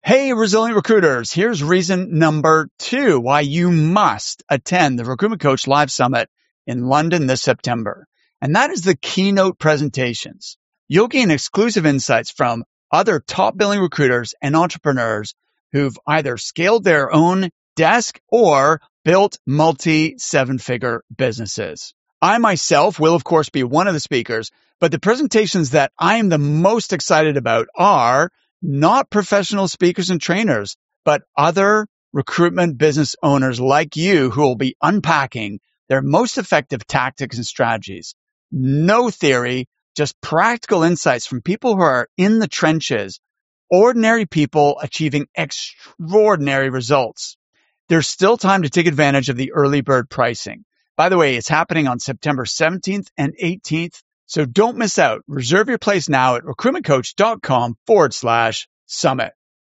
Hey, resilient recruiters, here's reason number 2 why you must attend the Recruitment Coach Live Summit in London this September. And that is the keynote presentations. You'll gain exclusive insights from other top billing recruiters and entrepreneurs who've either scaled their own desk or built multi-7-figure businesses. I myself will, of course, be one of the speakers, but the presentations that I am the most excited about are not professional speakers and trainers, but other recruitment business owners like you who will be unpacking their most effective tactics and strategies. No theory, just practical insights from people who are in the trenches, ordinary people achieving extraordinary results. There's still time to take advantage of the early bird pricing. By the way, it's happening on September 17th and 18th. So don't miss out. Reserve your place now at recruitmentcoach.com/summit.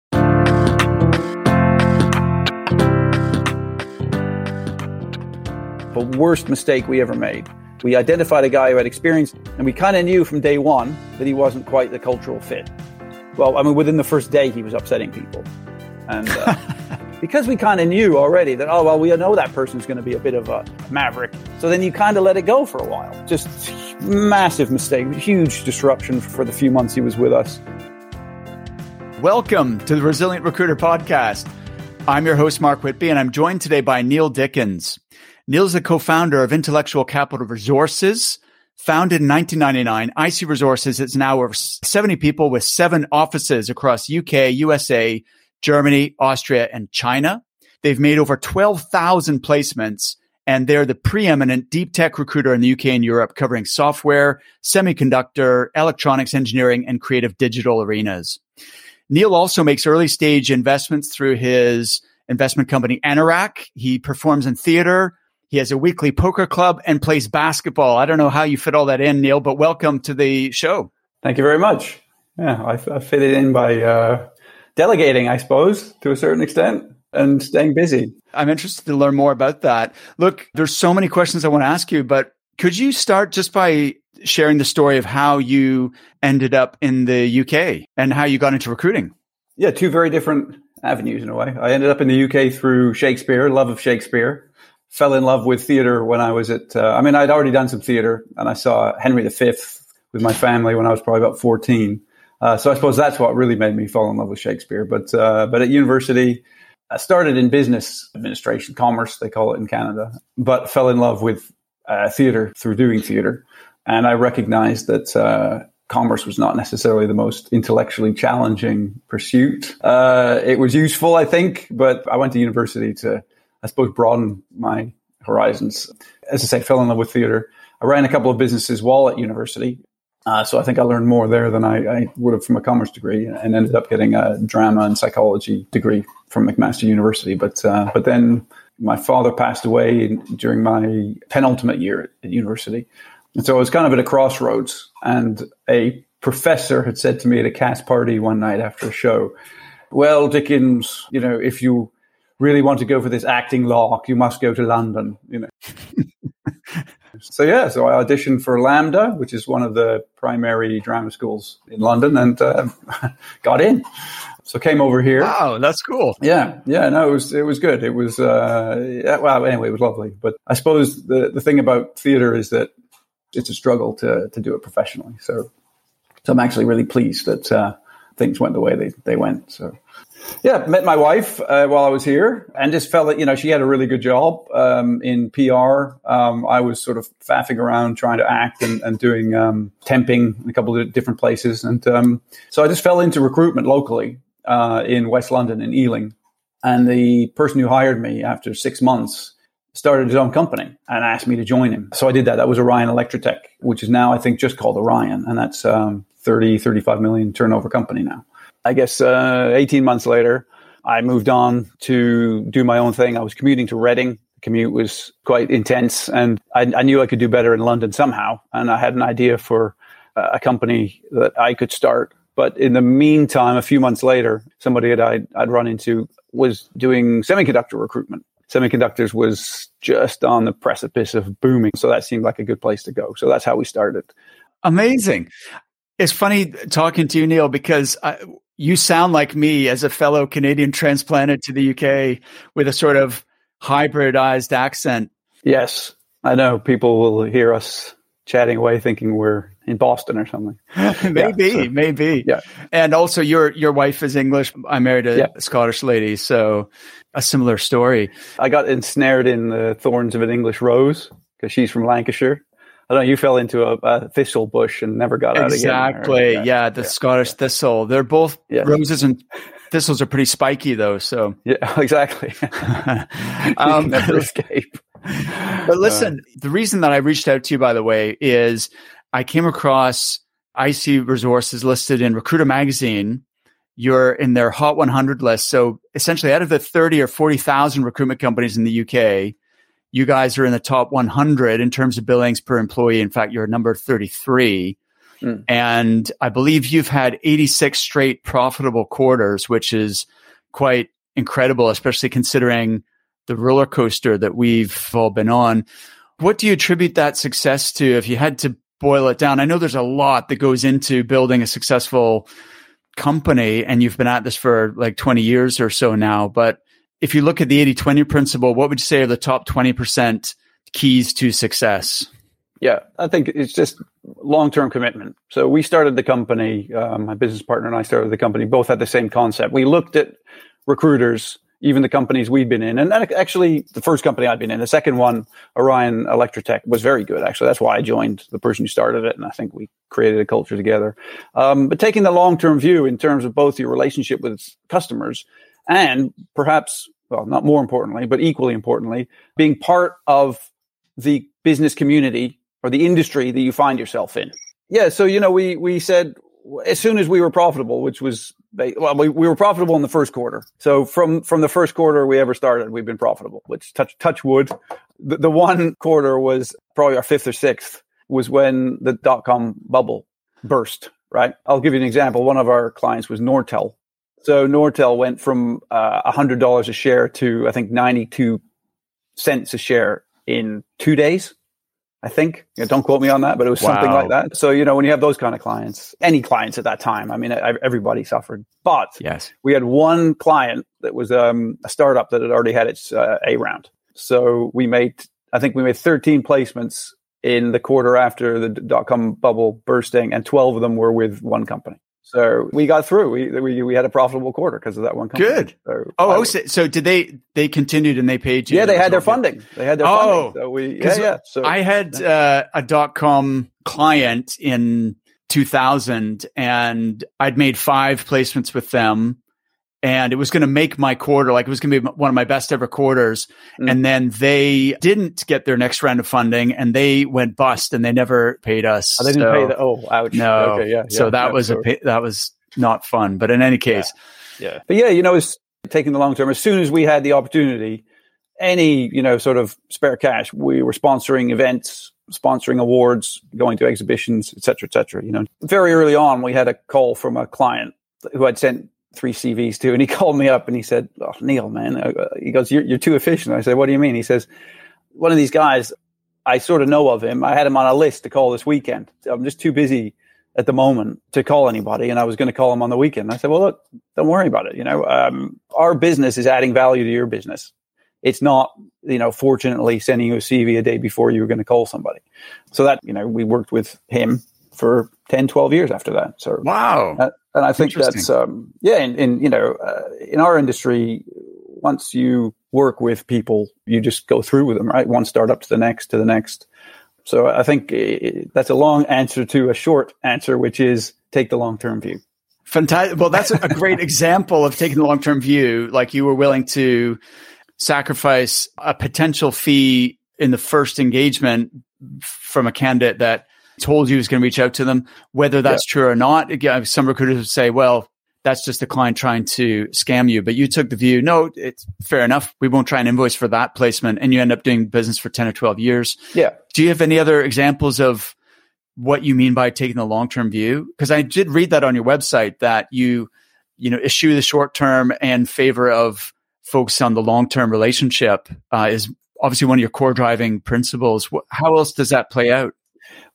The worst mistake we ever made. We identified a guy who had experience, and we kind of knew from day one that he wasn't quite the cultural fit. Well, I mean, within the first day, he was upsetting people. And because we kind of knew already that, oh, well, we know that person's going to be a bit of a maverick. So then you kind of let it go for a while. Just massive mistake, huge disruption for the few months he was with us. Welcome to the Resilient Recruiter Podcast. I'm your host, Mark Whitby, and I'm joined today by Neil Dickens. Neil's the co-founder of Intellectual Capital Resources. Founded in 1999, IC Resources is now over 70 people with 7 offices across UK, USA, Germany, Austria, and China. They've made over 12,000 placements, and they're the preeminent deep tech recruiter in the UK and Europe, covering software, semiconductor, electronics engineering, and creative digital arenas. Neil also makes early stage investments through his investment company, Anorak. He performs in theater. He has a weekly poker club and plays basketball. I don't know how you fit all that in, Neil, but welcome to the show. Thank you very much. Yeah, I fit it in by delegating, I suppose, to a certain extent, and staying busy. I'm interested to learn more about that. Look, there's so many questions I want to ask you, but could you start just by sharing the story of how you ended up in the UK and how you got into recruiting? Yeah, 2 very different avenues in a way. I ended up in the UK through Shakespeare, love of Shakespeare. Fell in love with theater when I was at, I'd already done some theater, and I saw Henry V with my family when I was probably about 14. So I suppose that's what really made me fall in love with Shakespeare. But at university, I started in business administration, commerce, they call it in Canada, but fell in love with theater through doing theater. And I recognized that commerce was not necessarily the most intellectually challenging pursuit. It was useful, I think, but I went to university to, I suppose, broaden my horizons. As I say, fell in love with theater. I ran a couple of businesses while at university. So I think I learned more there than I would have from a commerce degree, and ended up getting a drama and psychology degree from McMaster University. But then my father passed away during my penultimate year at university. And so I was kind of at a crossroads, and a professor had said to me at a cast party one night after a show, well, Dickens, if you really want to go for this acting lark, you must go to London, So I auditioned for LAMDA, which is one of the primary drama schools in London, and got in. So came over here. Wow, that's cool. Yeah, no, it was good. It was anyway, it was lovely. But I suppose the thing about theater is that it's a struggle to do it professionally. So I'm actually really pleased that things went the way they went. So. Yeah, met my wife while I was here, and just felt that, she had a really good job in PR. I was sort of faffing around trying to act and doing temping in a couple of different places. And so I just fell into recruitment locally in West London, in Ealing. And the person who hired me after 6 months started his own company and asked me to join him. So I did that. That was Orion Electrotech, which is now, I think, just called Orion. And that's 35 million turnover company now. I guess 18 months later, I moved on to do my own thing. I was commuting to Reading. The commute was quite intense, and I knew I could do better in London somehow. And I had an idea for a company that I could start. But in the meantime, a few months later, somebody I'd run into was doing semiconductor recruitment. Semiconductors was just on the precipice of booming. So that seemed like a good place to go. So that's how we started. Amazing. It's funny talking to you, Neil, because You sound like me as a fellow Canadian transplanted to the UK with a sort of hybridized accent. Yes, I know. People will hear us chatting away thinking we're in Boston or something. Maybe. Yeah. And also your wife is English. I married a Scottish lady, so a similar story. I got ensnared in the thorns of an English rose because she's from Lancashire. I don't know, you fell into a thistle bush and never got out again. Exactly. The Scottish thistle. They're both roses and thistles are pretty spiky though. So yeah, exactly. You can never escape. But listen, the reason that I reached out to you, by the way, is I came across IC Resources listed in Recruiter Magazine. You're in their Hot 100 list. So essentially out of the 30 or 40,000 recruitment companies in the UK, you guys are in the top 100 in terms of billings per employee. In fact, you're number 33. And I believe you've had 86 straight profitable quarters, which is quite incredible, especially considering the roller coaster that we've all been on. What do you attribute that success to if you had to boil it down? I know there's a lot that goes into building a successful company, and you've been at this for like 20 years or so now. But if you look at the 80-20 principle, what would you say are the top 20% keys to success? Yeah, I think it's just long-term commitment. So we started the company, my business partner and I started the company, both had the same concept. We looked at recruiters, even the companies we'd been in. And actually, the first company I'd been in, the second one, Orion Electrotech, was very good, actually. That's why I joined the person who started it. And I think we created a culture together. But taking the long-term view in terms of both your relationship with customers and perhaps, well, not more importantly, but equally importantly, being part of the business community or the industry that you find yourself in. Yeah. So, we said as soon as we were profitable, which was, we were profitable in the first quarter. So from the first quarter we ever started, we've been profitable, which touch wood. The one quarter was probably our fifth or sixth was when the .com bubble burst, right? I'll give you an example. One of our clients was Nortel. So Nortel went from $100 a share to, I think, 92 cents a share in 2 days. I think, don't quote me on that, but it was something like that. So, when you have those kind of clients, any clients at that time, I mean, everybody suffered. But yes, we had one client that was a startup that had already had its A round. So we made 13 placements in the quarter after the .com bubble bursting, and 12 of them were with one company. So we got through. We had a profitable quarter because of that one company. Good. So did they continued and they paid you? Yeah, they had their funding. They had their funding. So So I had a .com client in 2000, and I'd made 5 placements with them, and it was going to make my quarter, like it was going to be one of my best ever quarters. And then they didn't get their next round of funding, and they went bust, and they never paid us. Oh, they didn't pay ouch. No. Okay, so that was not fun. But in any case. Yeah. But it's taking the long term. As soon as we had the opportunity, any, sort of spare cash, we were sponsoring events, sponsoring awards, going to exhibitions, et cetera, et cetera. Very early on, we had a call from a client who had sent 3 CVs to, and he called me up and he said, "Oh, Neil, man," he goes, you're too efficient." I said, "What do you mean?" He says, "One of these guys, I sort of know of him. I had him on a list to call this weekend. I'm just too busy at the moment to call anybody, and I was going to call him on the weekend." I said, "Well, look, don't worry about it. Our business is adding value to your business. It's not, fortunately sending you a CV a day before you were going to call somebody." So that, we worked with him for 10, 12 years after that. So wow. And I think that's, in our industry, once you work with people, you just go through with them, right? One startup to the next. So I think that's a long answer to a short answer, which is take the long-term view. Fantastic. Well, that's a great example of taking the long-term view. Like you were willing to sacrifice a potential fee in the first engagement from a candidate that told you he was going to reach out to them, whether that's true or not. Again, some recruiters would say, well, that's just the client trying to scam you. But you took the view, no, it's fair enough. We won't try and invoice for that placement. And you end up doing business for 10 or 12 years. Yeah. Do you have any other examples of what you mean by taking the long-term view? Because I did read that on your website that you eschew the short-term and favor of focus on the long-term relationship is obviously one of your core driving principles. How else does that play out?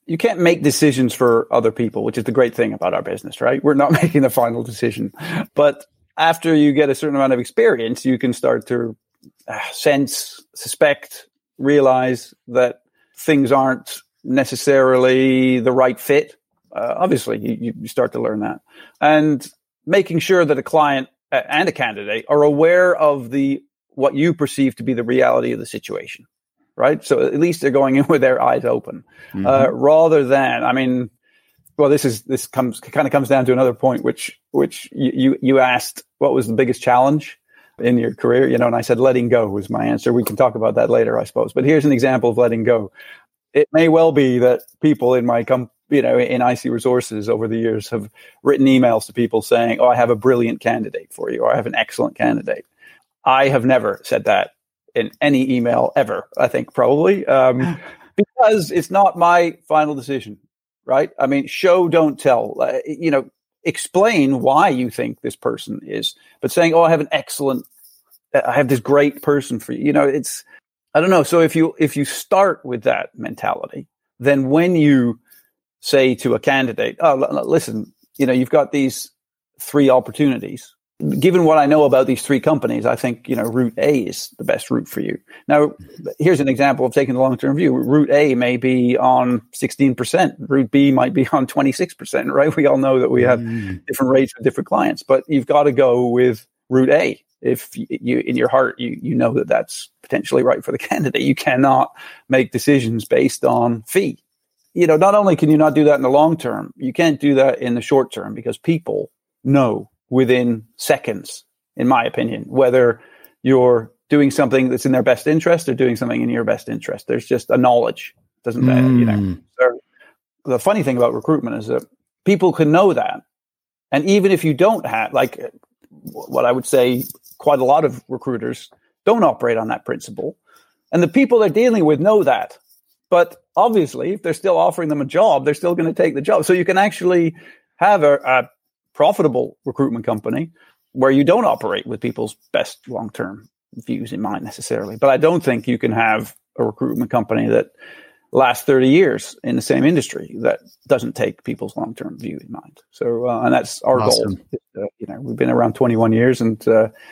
you can't make decisions for other people, which is the great thing about our business, right? We're not making the final decision. But after you get a certain amount of experience, you can start to sense, suspect, realize that things aren't necessarily the right fit. Obviously, you start to learn that. And making sure that a client and a candidate are aware of what you perceive to be the reality of the situation, right? So at least they're going in with their eyes open, rather than, this kind of comes down to another point, which you asked, what was the biggest challenge in your career? And I said, letting go was my answer. We can talk about that later, I suppose. But here's an example of letting go. It may well be that people in my in IC Resources over the years have written emails to people saying, I have a brilliant candidate for you, or I have an excellent candidate. I have never said that in any email ever, I think, probably, because it's not my final decision, right? I mean, show, don't tell. Explain why you think this person is, but saying, I have this great person for you. I don't know. So if you start with that mentality, then when you say to a candidate, listen, you've got these 3 opportunities. Given what I know about these 3 companies, I think, route A is the best route for you. Now, here's an example of taking the long-term view. Route A may be on 16%. Route B might be on 26%, right? We all know that we have different rates with different clients, but you've got to go with route A. If you, in your heart, you know that that's potentially right for the candidate. You cannot make decisions based on fee. Not only can you not do that in the long term, you can't do that in the short term, because people know within seconds, in my opinion, whether you're doing something that's in their best interest or doing something in your best interest. There's just a knowledge, doesn't that? So the funny thing about recruitment is that people can know that, and even if you don't have, what I would say, quite a lot of recruiters don't operate on that principle, and the people they're dealing with know that. But obviously, if they're still offering them a job, they're still going to take the job. So you can actually have a profitable recruitment company where you don't operate with people's best long-term views in mind necessarily. But I don't think you can have a recruitment company that lasts 30 years in the same industry that doesn't take people's long-term view in mind. So, and that's our goal. We've been around 21 years, and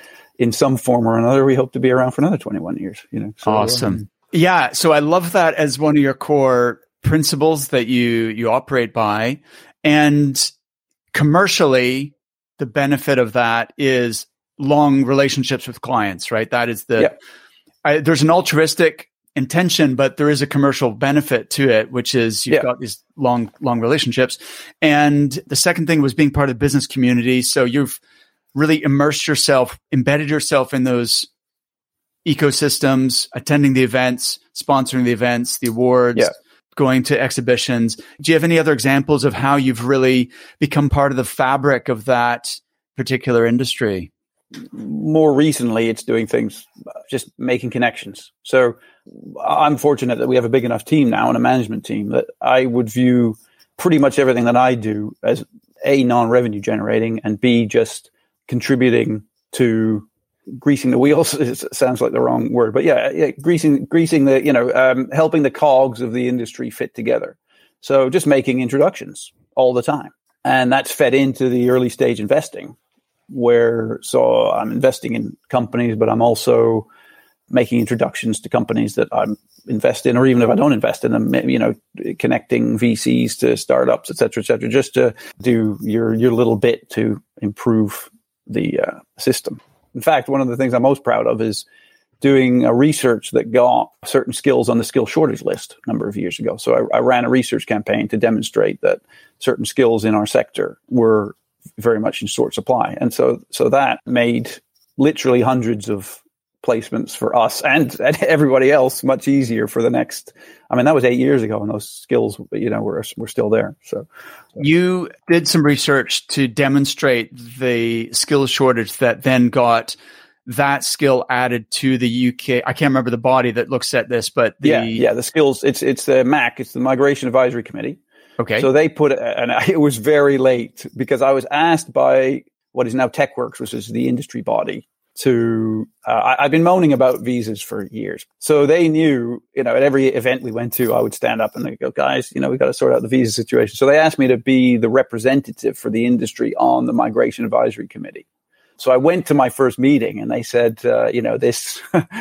in some form or another, we hope to be around for another 21 years. So, awesome. Yeah. So I love that as one of your core principles that you operate by. And commercially, the benefit of that is long relationships with clients, right? That is there's an altruistic intention, but there is a commercial benefit to it, which is you've got these long relationships. And the second thing was being part of the business community. So you've really immersed yourself, embedded yourself in those ecosystems, attending the events, sponsoring the events, the awards, going to exhibitions. Do you have any other examples of how you've really become part of the fabric of that particular industry? More recently, it's doing things, just making connections. So I'm fortunate that we have a big enough team now and a management team that I would view pretty much everything that I do as A, non-revenue generating, and B, just contributing to greasing the wheels. It sounds like the wrong word, but greasing the, helping the cogs of the industry fit together. So just making introductions all the time. And that's fed into the early stage investing, so I'm investing in companies, but I'm also making introductions to companies that I'm invest in, or even if I don't invest in them, connecting VCs to startups, et cetera, just to do your little bit to improve the system. In fact, one of the things I'm most proud of is doing a research that got certain skills on the skill shortage list a number of years ago. So I ran a research campaign to demonstrate that certain skills in our sector were very much in short supply. And so that made literally hundreds of placements for us and everybody else much easier for the next. I mean, that was 8 years ago, and those skills, were still there. So you did some research to demonstrate the skill shortage that then got that skill added to the UK. I can't remember the body that looks at this, but the skills. It's the MAC. It's the Migration Advisory Committee. Okay. So they put, and it was very late because I was asked by what is now TechWorks, which is the industry body, to, I've been moaning about visas for years. So they knew, at every event we went to, I would stand up and they go, guys, we've got to sort out the visa situation. So they asked me to be the representative for the industry on the Migration Advisory Committee. So I went to my first meeting and they said, this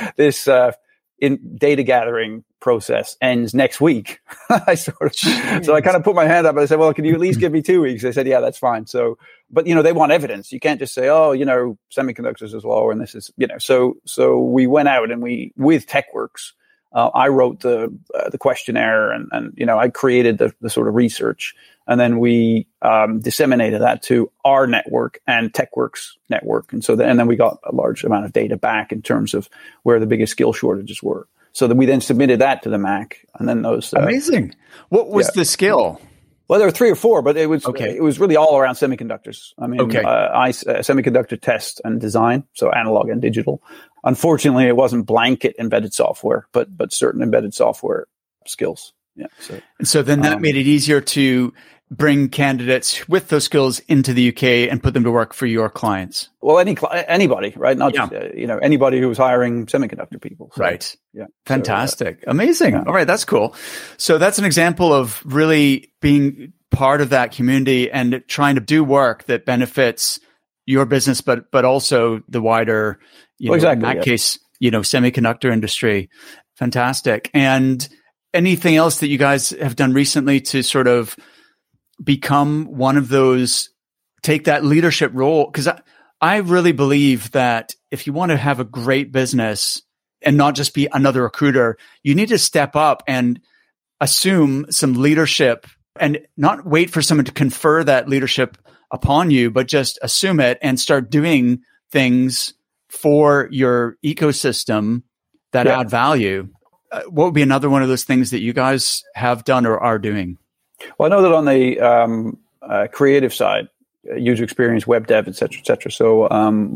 in data gathering process ends next week. So I kind of put my hand up and I said, well, can you at least give me 2 weeks? They said, yeah, that's fine. So, but, they want evidence. You can't just say, oh, semiconductors is low and this is, so we went out and with TechWorks, I wrote the questionnaire and I created the sort of research, and then we disseminated that to our network and TechWorks network. And then we got a large amount of data back in terms of where the biggest skill shortages were. So that we then submitted that to the MAC, and then those. Amazing. What was the skill? Well, there were 3 or 4, but it was really all around semiconductors. I mean, semiconductor test and design, so analog and digital. Unfortunately, it wasn't blanket embedded software, but certain embedded software skills. Yeah. So then that made it easier to bring candidates with those skills into the UK and put them to work for your clients. Well, anybody, right? Not just, anybody who was hiring semiconductor people. So, right. Yeah. Fantastic. Amazing. Yeah. All right. That's cool. So that's an example of really being part of that community and trying to do work that benefits your business, but also the wider, in that case, semiconductor industry. Fantastic. And anything else that you guys have done recently to sort of become one of those, take that leadership role? Because I really believe that if you want to have a great business and not just be another recruiter, you need to step up and assume some leadership and not wait for someone to confer that leadership upon you, but just assume it and start doing things for your ecosystem that add value. What would be another one of those things that you guys have done or are doing? Well, I know that on the creative side, user experience, web dev, et cetera. So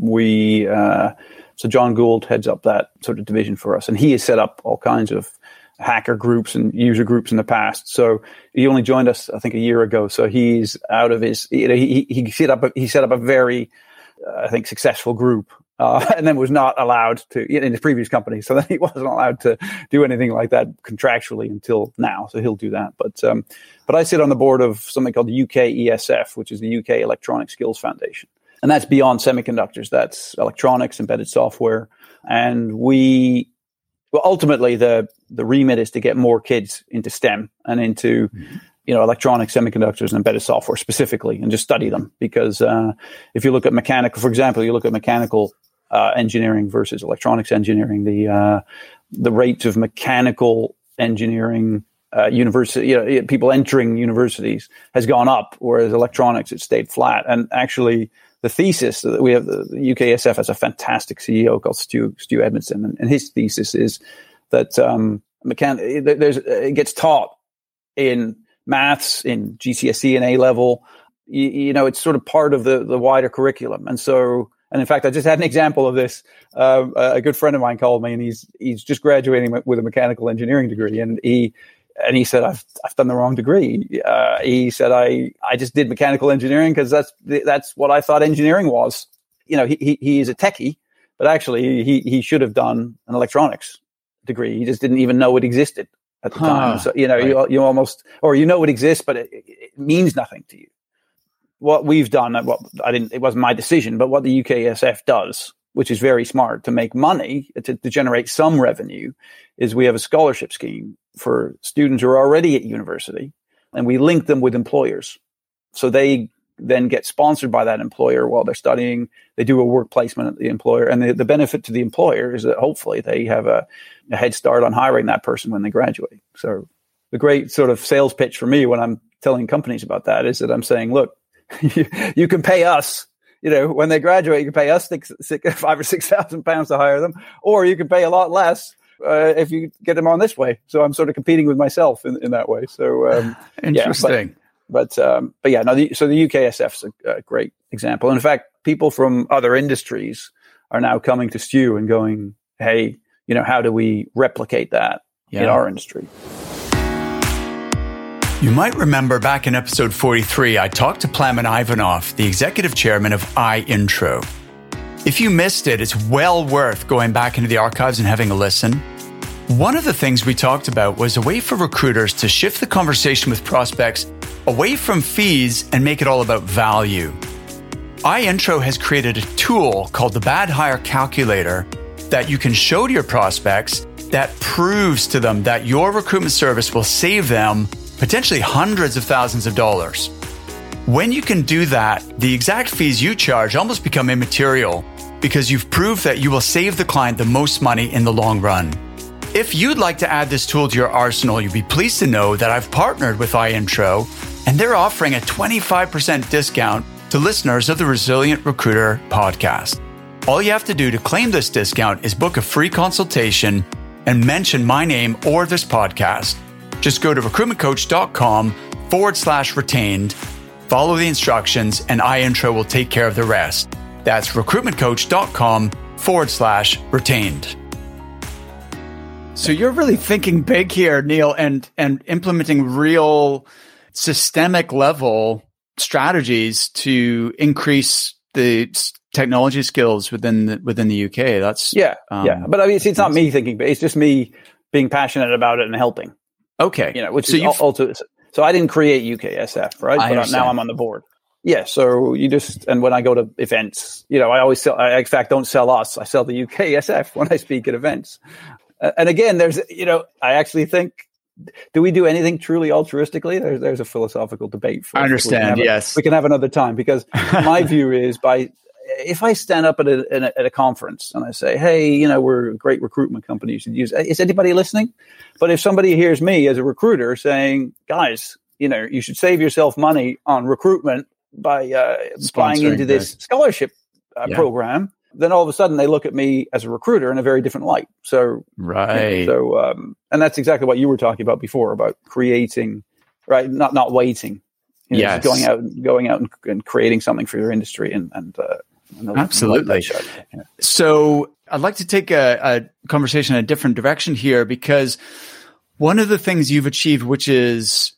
so John Gould heads up that sort of division for us, and he has set up all kinds of hacker groups and user groups in the past. So he only joined us, I think, a year ago. So he's out of his, he set up a very, I think, successful group. And then was not allowed to in his previous company. So then he wasn't allowed to do anything like that contractually until now. So he'll do that. But I sit on the board of something called the UK ESF, which is the UK Electronic Skills Foundation. And that's beyond semiconductors. That's electronics, embedded software. And ultimately the remit is to get more kids into STEM and into, electronics, semiconductors, and embedded software specifically, and just study them. Because if you look at mechanical, for example, mechanical engineering versus electronics engineering, the rates of mechanical engineering university, people entering universities has gone up, whereas electronics, it stayed flat. And actually, the thesis that we have, the UKSF has a fantastic CEO called Stu Edmondson, and his thesis is that it gets taught in maths, in GCSE and A level. It's sort of part of the wider curriculum, and in fact, I just had an example of this. A good friend of mine called me, and he's just graduating with a mechanical engineering degree, and he said, I've done the wrong degree. He said, I just did mechanical engineering because that's what I thought engineering was. He is a techie, but actually he should have done an electronics degree. He just didn't even know it existed at the time. So, right. you almost, or it exists, but it means nothing to you. What we've done, it wasn't my decision, but what the UKSF does, which is very smart to make money, to generate some revenue, is we have a scholarship scheme for students who are already at university, and we link them with employers. So they then get sponsored by that employer while they're studying. They do a work placement at the employer, and the benefit to the employer is that hopefully they have a head start on hiring that person when they graduate. So the great sort of sales pitch for me when I'm telling companies about that is that I'm saying, look, you can pay us, when they graduate, you can pay us £5,000 or £6,000 to hire them, or you can pay a lot less if you get them on this way. So I'm sort of competing with myself in that way. So interesting. So the UKSF is a great example. In fact, people from other industries are now coming to Stu and going, hey, how do we replicate that in our industry? You might remember back in episode 43, I talked to Plamen Ivanov, the executive chairman of iIntro. If you missed it, it's well worth going back into the archives and having a listen. One of the things we talked about was a way for recruiters to shift the conversation with prospects away from fees and make it all about value. iIntro has created a tool called the Bad Hire Calculator that you can show to your prospects that proves to them that your recruitment service will save them potentially hundreds of thousands of dollars. When you can do that, the exact fees you charge almost become immaterial because you've proved that you will save the client the most money in the long run. If you'd like to add this tool to your arsenal, you'll be pleased to know that I've partnered with iIntro, and they're offering a 25% discount to listeners of the Resilient Recruiter podcast. All you have to do to claim this discount is book a free consultation and mention my name or this podcast. Just go to recruitmentcoach.com/retained, follow the instructions, and iIntro will take care of the rest. That's recruitmentcoach.com/retained. So you're really thinking big here, Neil, and implementing real systemic level strategies to increase the technology skills within the UK. That's yeah. But I mean, it's not me thinking, but it's just me being passionate about it and helping. Okay, which is also. So I didn't create UKSF, right? But now I'm on the board. Yeah. So and when I go to events, I always sell. I in fact don't sell us. I sell the UKSF when I speak at events. And again, there's, I actually think, do we do anything truly altruistically? There's a philosophical debate. I understand. Yes, we can have another time, because my view is if I stand up at a conference and I say, hey, we're a great recruitment company, you should use. Is anybody listening? But if somebody hears me as a recruiter saying, guys, you should save yourself money on recruitment by buying into this scholarship program, then all of a sudden they look at me as a recruiter in a very different light. So, right. So, and that's exactly what you were talking about before, about creating, right? Not waiting. Yes. Going out and creating something for your industry and absolutely. Yeah. So I'd like to take a conversation in a different direction here, because one of the things you've achieved, which is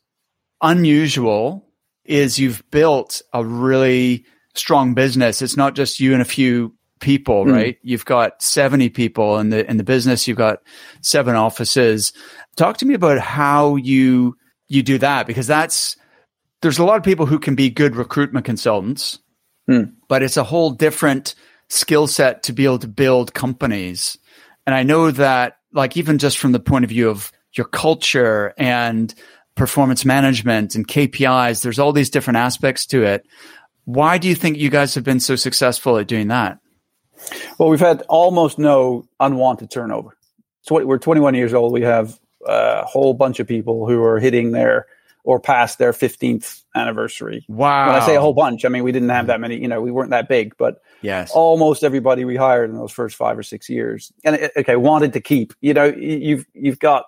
unusual, is you've built a really strong business. It's not just you and a few people, right? You've got 70 people in the business. You've got 7 offices. Talk to me about how you do that, because there's a lot of people who can be good recruitment consultants, but it's a whole different skill set to be able to build companies. And I know that, like, even just from the point of view of your culture and performance management and KPIs, there's all these different aspects to it. Why do you think you guys have been so successful at doing that? Well, we've had almost no unwanted turnover. So we're 21 years old. We have a whole bunch of people who are hitting or past their 15th anniversary. Wow. When I say a whole bunch, I mean, we didn't have that many, we weren't that big, but yes, almost everybody we hired in those first 5 or 6 years. And wanted to keep, you've got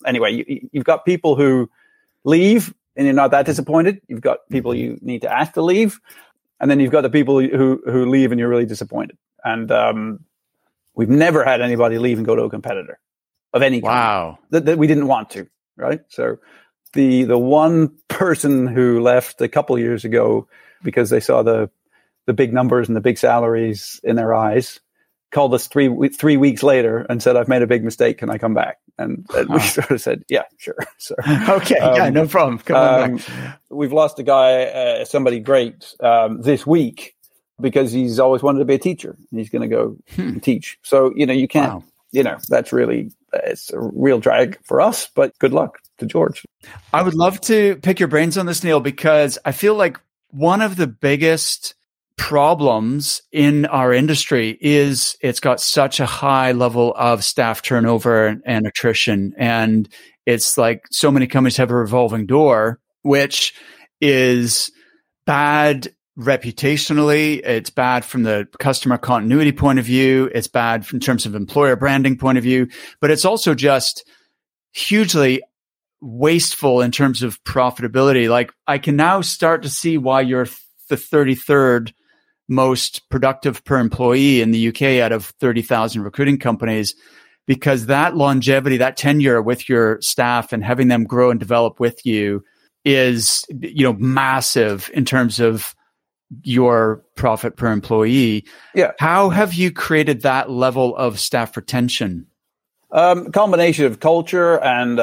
people who leave and you're not that disappointed. You've got people you need to ask to leave. And then you've got the people who leave and you're really disappointed. And we've never had anybody leave and go to a competitor of any kind. Wow. That we didn't want to, right? So the one person who left a couple of years ago because they saw the big numbers and the big salaries in their eyes called us 3 weeks later and said, I've made a big mistake. Can I come back? And we sort of said, yeah, sure. So, okay. No problem. Come on back. We've lost a guy, somebody great, this week because he's always wanted to be a teacher and he's going to go and teach. So, you can't, that's really, it's a real drag for us, but good luck to George. I would love to pick your brains on this, Neil, because I feel like one of the biggest problems in our industry is it's got such a high level of staff turnover and attrition. And it's like so many companies have a revolving door, which is bad reputationally. It's bad from the customer continuity point of view. It's bad in terms of employer branding point of view, but it's also just hugely wasteful in terms of profitability. Like, I can now start to see why you're the 33rd most productive per employee in the UK out of 30,000 recruiting companies, because that longevity, that tenure with your staff and having them grow and develop with you is, massive in terms of your profit per employee. Yeah. How have you created that level of staff retention? Combination of culture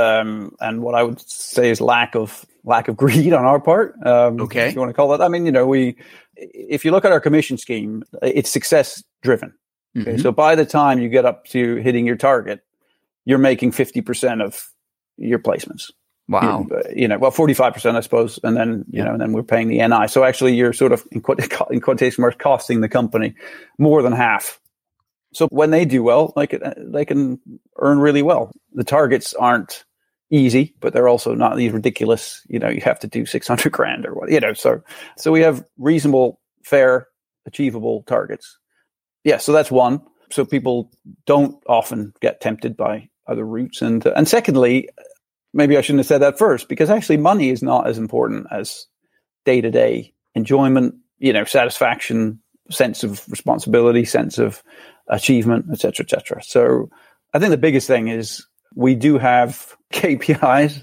and what I would say is lack of greed on our part. Okay. If you want to call that. I mean, if you look at our commission scheme, it's success driven. Okay. So by the time you get up to hitting your target, you're making 50% of your placements. Wow. 45%, I suppose. And then, and then we're paying the NI. So actually you're sort of in quotation marks costing the company more than half. So when they do well, they can earn really well. The targets aren't easy, but they're also not these ridiculous, you have to do 600 grand or what, so we have reasonable, fair, achievable targets. Yeah. So that's one. So people don't often get tempted by other routes. And secondly, maybe I shouldn't have said that first, because actually money is not as important as day-to-day enjoyment, satisfaction, sense of responsibility, sense of achievement, et cetera, et cetera. So I think the biggest thing is we do have KPIs,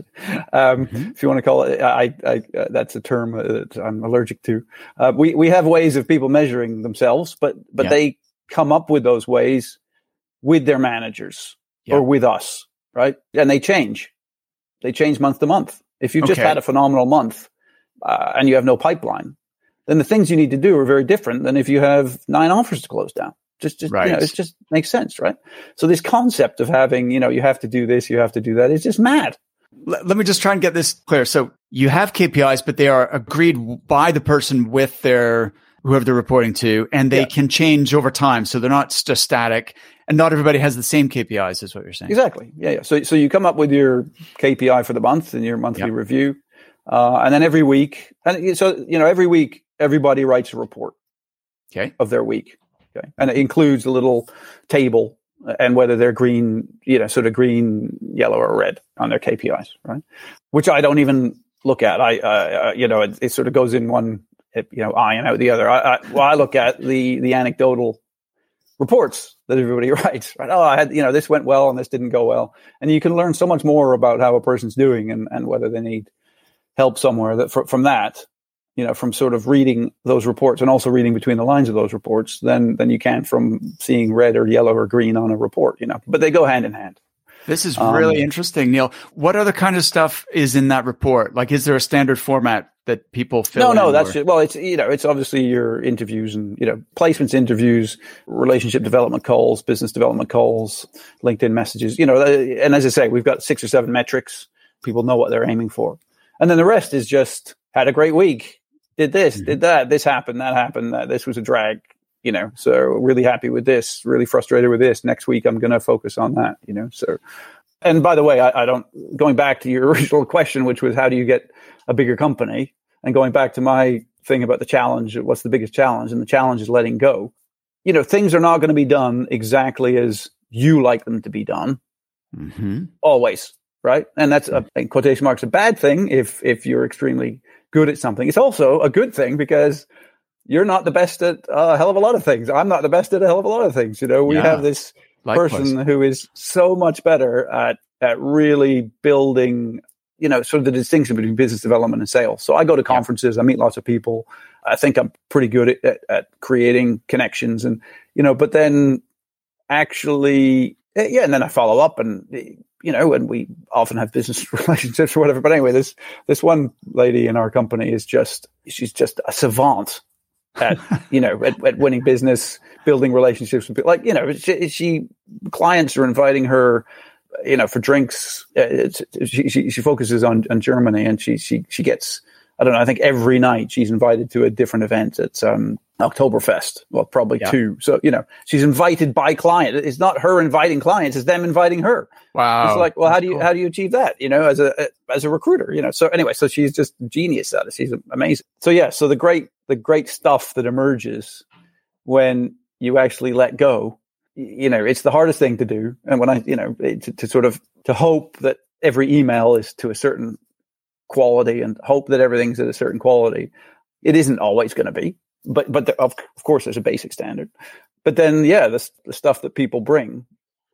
if you want to call it. I that's a term that I'm allergic to. We have ways of people measuring themselves, but they come up with those ways with their managers or with us, right? And they change. They change month to month. If you've just had a phenomenal month and you have no pipeline, then the things you need to do are very different than if you have 9 offers to close down. Just right. It just makes sense, right? So this concept of having, you have to do this, you have to do that, is just mad. Let me just try and get this clear. So you have KPIs, but they are agreed by the person with whoever they're reporting to, and they can change over time. So they're not just static, and not everybody has the same KPIs, is what you're saying. Exactly. Yeah. So you come up with your KPI for the month in your monthly review, and then every week, every week everybody writes a report of their week. Okay. And it includes a little table and whether they're green, sort of green, yellow, or red on their KPIs, right? Which I don't even look at. It sort of goes in one, eye and out the other. I look at the anecdotal reports that everybody writes, right? Oh, I had, this went well and this didn't go well. And you can learn so much more about how a person's doing and whether they need help somewhere from that. From sort of reading those reports and also reading between the lines of those reports than you can from seeing red or yellow or green on a report, but they go hand in hand. This is really interesting, Neil. What other kind of stuff is in that report? Like, is there a standard format that people fill in? No, that's just, well, it's obviously your interviews and, placements, interviews, relationship development calls, business development calls, LinkedIn messages, and as I say, we've got 6 or 7 metrics. People know what they're aiming for. And then the rest is just had a great week. Did this, did that, this happened, that happened, this was a drag, so really happy with this, really frustrated with this. Next week, I'm going to focus on that, so. And by the way, I don't, going back to your original question, which was how do you get a bigger company? And going back to my thing about the challenge, what's the biggest challenge? And the challenge is letting go. Things are not going to be done exactly as you like them to be done. Always, right? And that's, in quotation marks, a bad thing if you're extremely good at something. It's also a good thing because you're not the best at a hell of a lot of things. I'm not the best at a hell of a lot of things. We have this person who is so much better at really building, sort of the distinction between business development and sales. So I go to conferences, I meet lots of people. I think I'm pretty good at creating connections and, but then actually, and then I follow up and, and we often have business relationships or whatever. But anyway, this one lady in our company she's just a savant at, at winning business, building relationships with people. Like, she clients are inviting her, for drinks. She focuses on Germany and she gets, I don't know, I think every night she's invited to a different event at Oktoberfest. Well, probably 2. So, she's invited by client. It's not her inviting clients, it's them inviting her. Wow. It's like, well, how do you achieve that, as a recruiter, so anyway, so she's just genius at it. She's amazing. So yeah, so the great stuff that emerges when you actually let go, it's the hardest thing to do. And when I, to hope that every email is to a certain quality and hope that everything's at a certain quality, it isn't always going to be. But of course, there's a basic standard. But then, the stuff that people bring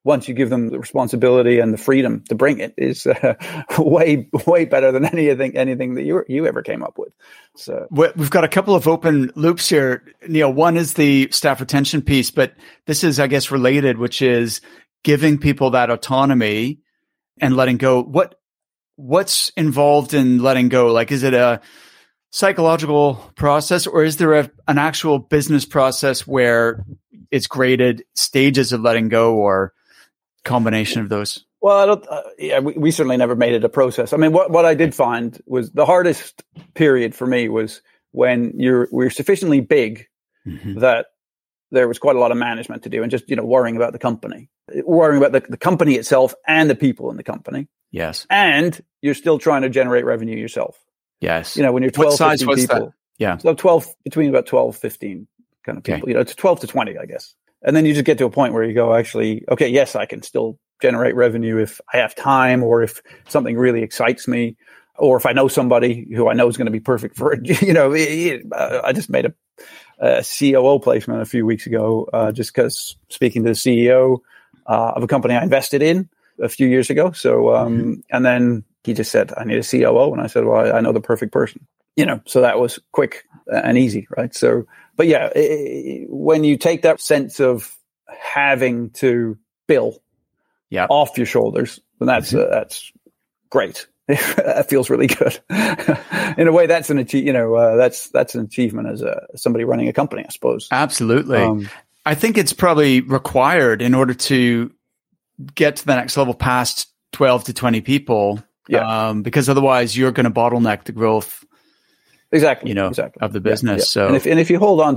once you give them the responsibility and the freedom to bring it is way better than anything that you ever came up with. So we've got a couple of open loops here, Neil. One is the staff retention piece, but this is, I guess, related, which is giving people that autonomy and letting go. What's involved in letting go? Like, is it a psychological process, or is there an actual business process where it's graded stages of letting go, or combination of those? Well, we certainly never made it a process. I mean, what I did find was the hardest period for me was when we're sufficiently big that there was quite a lot of management to do, and just, worrying about the company, worrying about the company itself and the people in the company. Yes. And you're still trying to generate revenue yourself. Yes. When you're 12, what size 15 was people. That? Yeah. So between about 12, 15 kind of people, it's 12 to 20, I guess. And then you just get to a point where you go, actually, okay, yes, I can still generate revenue if I have time, or if something really excites me, or if I know somebody who I know is going to be perfect for it. I just made a COO placement a few weeks ago, just because speaking to the CEO of a company I invested in a few years ago. So, and then he just said, I need a COO. And I said, well, I know the perfect person, so that was quick and easy. Right. So, but yeah, when you take that sense of having to bill off your shoulders, then that's great. That feels really good. In a way, that's an that's an achievement as somebody running a company, I suppose. Absolutely. I think it's probably required in order to get to the next level past 12 to 20 people. Yeah. Because otherwise you're going to bottleneck the growth. Exactly. Of the business. Yeah. So, and if you hold on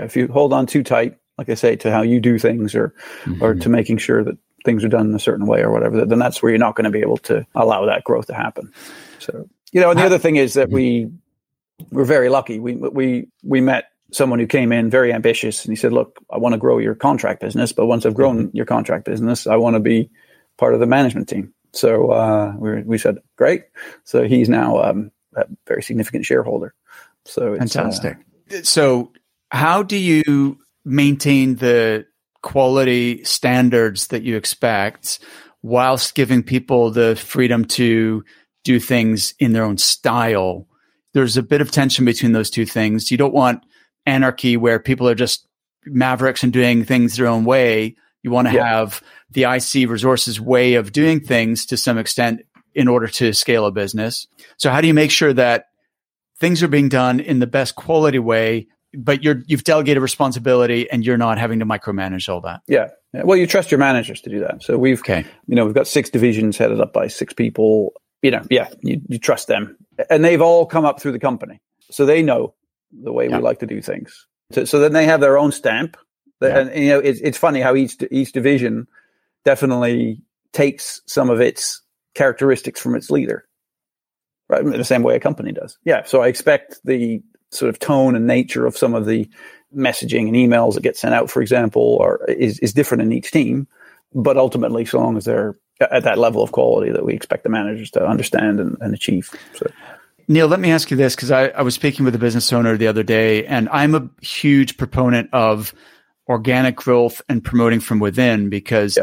too tight, like I say, to how you do things, or to making sure that things are done in a certain way or whatever, then that's where you're not going to be able to allow that growth to happen. So, and the other thing is that we're very lucky. We met someone who came in very ambitious, and he said, look, I want to grow your contract business, but once I've grown your contract business, I want to be part of the management team. So we said, great. So he's now a very significant shareholder. So it's fantastic. So how do you maintain the quality standards that you expect whilst giving people the freedom to do things in their own style? There's a bit of tension between those two things. You don't want anarchy where people are just mavericks and doing things their own way. You want to have the IC Resources way of doing things to some extent in order to scale a business. So how do you make sure that things are being done in the best quality way, but you've delegated responsibility and you're not having to micromanage all that? Yeah. Well, you trust your managers to do that. So we've got 6 divisions headed up by 6 people. You trust them, and they've all come up through the company, so they know the way we like to do things. So then they have their own stamp. And it's funny how each division definitely takes some of its characteristics from its leader, right? In the same way a company does. Yeah. So I expect the sort of tone and nature of some of the messaging and emails that get sent out, for example, is different in each team. But ultimately, so long as they're at that level of quality that we expect the managers to understand and achieve. So. Neil, let me ask you this, because I was speaking with a business owner the other day, and I'm a huge proponent of organic growth and promoting from within, because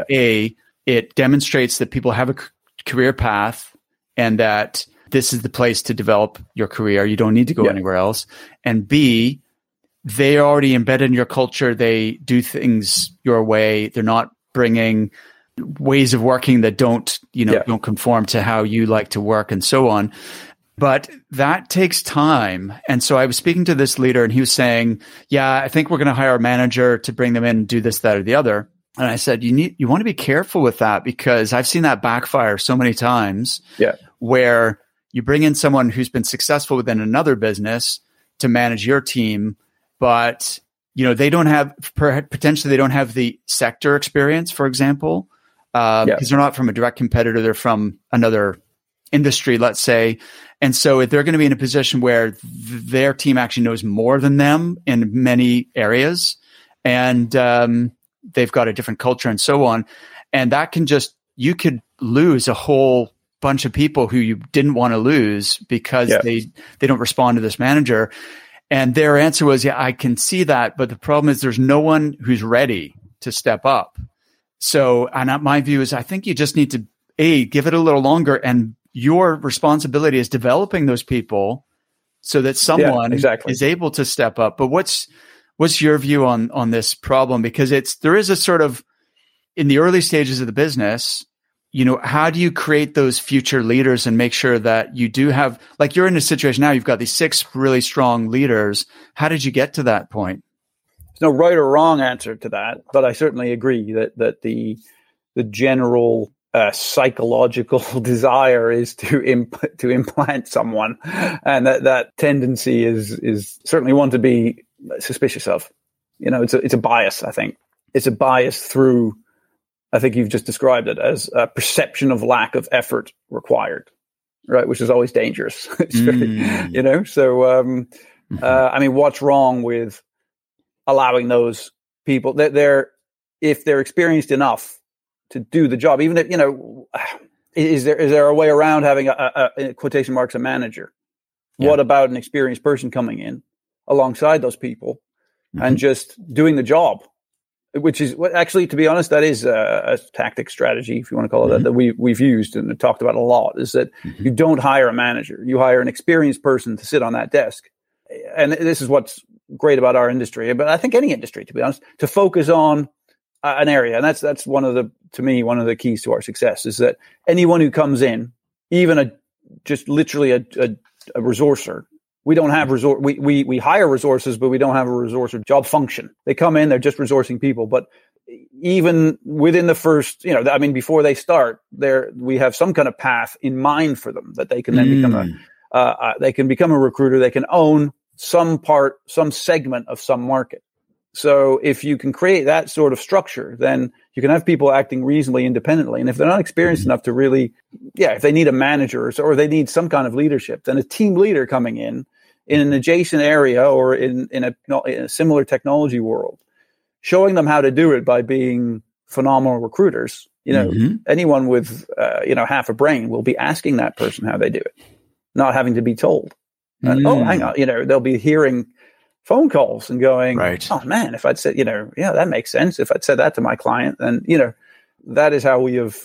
it demonstrates that people have a career path and that this is the place to develop your career. You don't need to go anywhere else. And B, they're already embedded in your culture. They do things your way. They're not bringing ways of working that don't conform to how you like to work and so on. But that takes time. And so I was speaking to this leader, and he was saying, I think we're going to hire a manager to bring them in and do this, that, or the other. And I said, you want to be careful with that, because I've seen that backfire so many times where you bring in someone who's been successful within another business to manage your team, but they don't have the sector experience, for example, because they're not from a direct competitor. They're from another industry, let's say. And so they're going to be in a position where their team actually knows more than them in many areas. And they've got a different culture and so on. And that you could lose a whole bunch of people who you didn't want to lose because they don't respond to this manager. And their answer was, I can see that. But the problem is there's no one who's ready to step up. So, and my view is I think you just need to, give it a little longer, and your responsibility is developing those people so that someone is able to step up. But what's your view on this problem? Because there is a sort of, in the early stages of the business, how do you create those future leaders and make sure that you do have, like you're in a situation now, you've got these 6 really strong leaders. How did you get to that point? There's no right or wrong answer to that, but I certainly agree that the general psychological desire is to implant someone, and that tendency is certainly one to be suspicious of. It's a bias. I think it's a bias through. I think you've just described it as a perception of lack of effort required, right? Which is always dangerous. It's very, So, I mean, what's wrong with allowing those people that if they're experienced enough to do the job, even if, is there a way around having a quotation marks, a manager? Yeah. What about an experienced person coming in alongside those people and just doing the job? Which is actually, to be honest, that is a tactic strategy, if you want to call it that we've used and talked about a lot, is that you don't hire a manager. You hire an experienced person to sit on that desk. And this is what's great about our industry, but I think any industry, to be honest, to focus on an area. And that's one of the keys to our success, is that anyone who comes in, even just literally a resourcer, we don't have we hire resources, but we don't have a resourcer job function. They come in, they're just resourcing people. But even within the first, before they start, we have some kind of path in mind for them that they can then become a recruiter. They can own some segment of some market. So if you can create that sort of structure, then you can have people acting reasonably independently. And if they're not experienced enough to really, if they need a manager or they need some kind of leadership, then a team leader coming in an adjacent area or in a similar technology world, showing them how to do it by being phenomenal recruiters. Anyone with, half a brain will be asking that person how they do it, not having to be told. And, hang on, they'll be hearing phone calls and going, right. Oh man, if I'd said, that makes sense. If I'd said that to my client, then, that is how we have,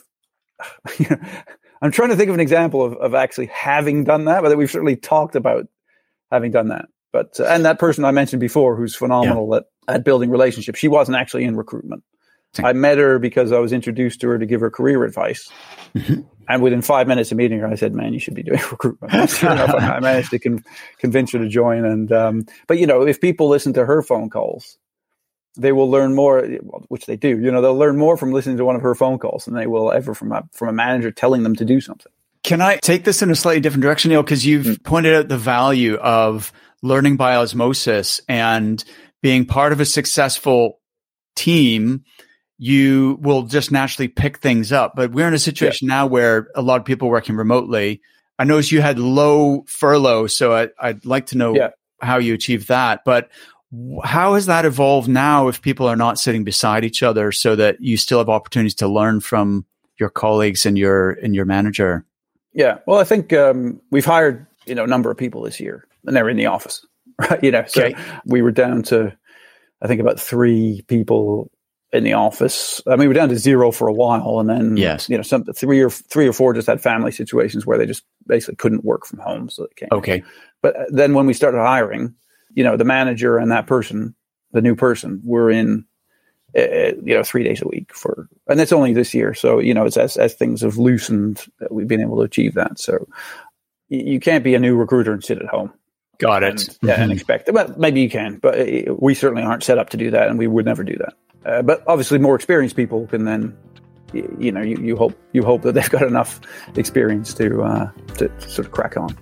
I'm trying to think of an example of actually having done that, but we've certainly talked about having done that. But, and that person I mentioned before, who's phenomenal at building relationships, she wasn't actually in recruitment. I met her because I was introduced to her to give her career advice. And within 5 minutes of meeting her, I said, man, you should be doing recruitment. I managed to convince her to join. And, but if people listen to her phone calls, they will learn more, which they do, they'll learn more from listening to one of her phone calls than they will ever from a manager telling them to do something. Can I take this in a slightly different direction, Neil? Because you've pointed out the value of learning by osmosis and being part of a successful team. You will just naturally pick things up. But we're in a situation now where a lot of people are working remotely. I noticed you had low furlough, so I'd like to know how you achieved that. But how has that evolved now if people are not sitting beside each other so that you still have opportunities to learn from your colleagues and your manager? Yeah, well, I think we've hired a number of people this year, and they're in the office, right? So we were down to, I think, about 3 people in the office. I mean, we're down to 0 for a while, and then some 3 or 4 just had family situations where they just basically couldn't work from home, so they came. Okay, but then when we started hiring, the manager and that person, the new person, were in 3 days a week and it's only this year. So it's as things have loosened that we've been able to achieve that. So you can't be a new recruiter and sit at home. Got it. And expect. Well, maybe you can, but we certainly aren't set up to do that, and we would never do that. But obviously, more experienced people can then, you hope that they've got enough experience to sort of crack on.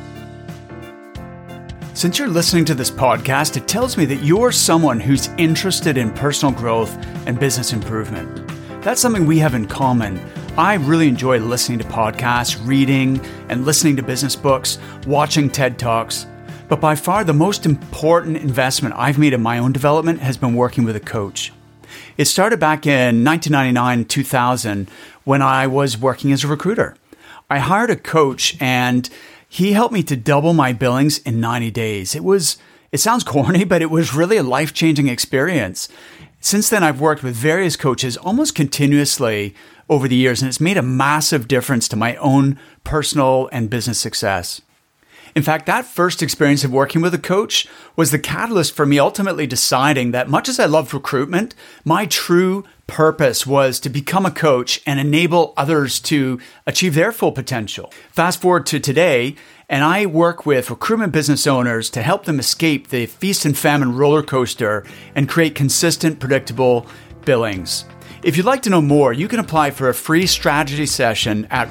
Since you're listening to this podcast, it tells me that you're someone who's interested in personal growth and business improvement. That's something we have in common. I really enjoy listening to podcasts, reading and listening to business books, watching TED Talks. But by far, the most important investment I've made in my own development has been working with a coach. It started back in 1999, 2000, when I was working as a recruiter. I hired a coach, and he helped me to double my billings in 90 days. It sounds corny, but it was really a life-changing experience. Since then, I've worked with various coaches almost continuously over the years, and it's made a massive difference to my own personal and business success. In fact, that first experience of working with a coach was the catalyst for me ultimately deciding that much as I loved recruitment, my true purpose was to become a coach and enable others to achieve their full potential. Fast forward to today, and I work with recruitment business owners to help them escape the feast and famine roller coaster and create consistent, predictable billings. If you'd like to know more, you can apply for a free strategy session at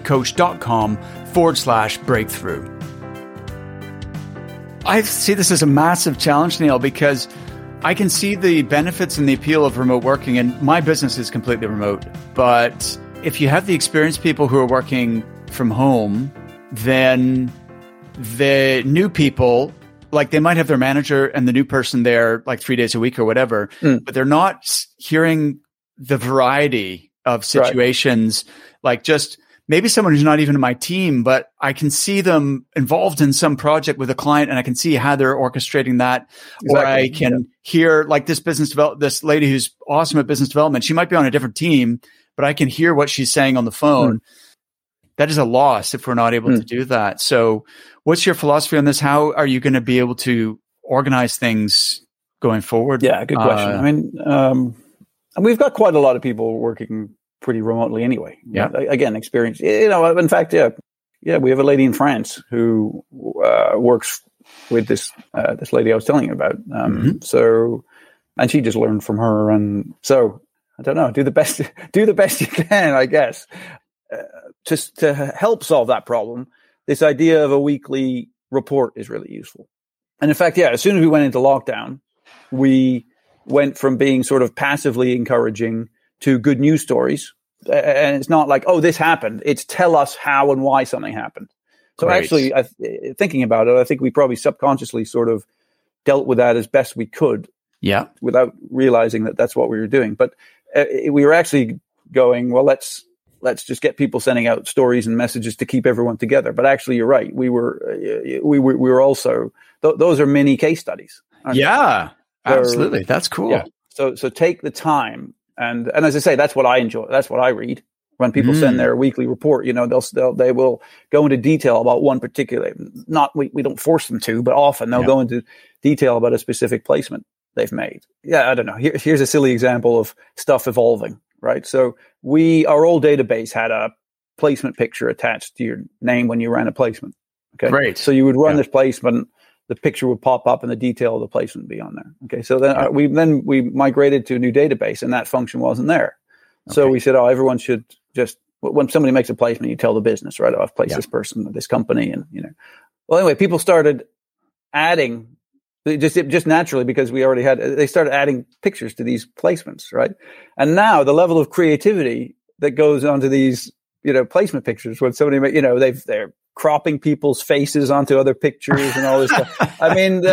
recruitmentcoach.com/breakthrough. I see this as a massive challenge, Neil, because I can see the benefits and the appeal of remote working, and my business is completely remote. But if you have the experienced people who are working from home, then the new people, like they might have their manager and the new person there like 3 days a week or whatever, but they're not hearing the variety of situations, like just maybe someone who's not even in my team, but I can see them involved in some project with a client and I can see how they're orchestrating that. Exactly. Or I can hear like this this lady who's awesome at business development. She might be on a different team, but I can hear what she's saying on the phone. That is a loss if we're not able to do that. So what's your philosophy on this? How are you going to be able to organize things going forward? Yeah, good question. I mean, we've got quite a lot of people working pretty remotely anyway. Yeah. Again, experience. In fact, we have a lady in France who works with this lady I was telling you about. So, and she just learned from her, and so I don't know. Do the best you can, I guess. Just to help solve that problem, this idea of a weekly report is really useful. And in fact, as soon as we went into lockdown, we went from being sort of passively encouraging to good news stories. And it's not like, oh, this happened. It's tell us how and why something happened. So actually, thinking about it, I think we probably subconsciously sort of dealt with that as best we could. Yeah. Without realizing that that's what we were doing. But we were actually going, well, let's just get people sending out stories and messages to keep everyone together. But actually, you're right. We were also, those are mini case studies. Yeah, absolutely. That's cool. Yeah. So take the time. And as I say, that's what I enjoy. That's what I read when people send their weekly report. They will go into detail about one particular, we don't force them to, but often they'll go into detail about a specific placement they've made. Yeah. I don't know. Here's a silly example of stuff evolving. Right. So our old database had a placement picture attached to your name when you ran a placement. Okay. Great. So you would run this placement, the picture would pop up and the detail of the placement would be on there. Okay. So then we migrated to a new database and that function wasn't there. Okay. So we said, everyone should just, when somebody makes a placement, you tell the business, right? I've placed this person at this company and, well, anyway, people started adding just naturally because they started adding pictures to these placements, right? And now the level of creativity that goes onto these, placement pictures when somebody, they're cropping people's faces onto other pictures and all this stuff. I mean,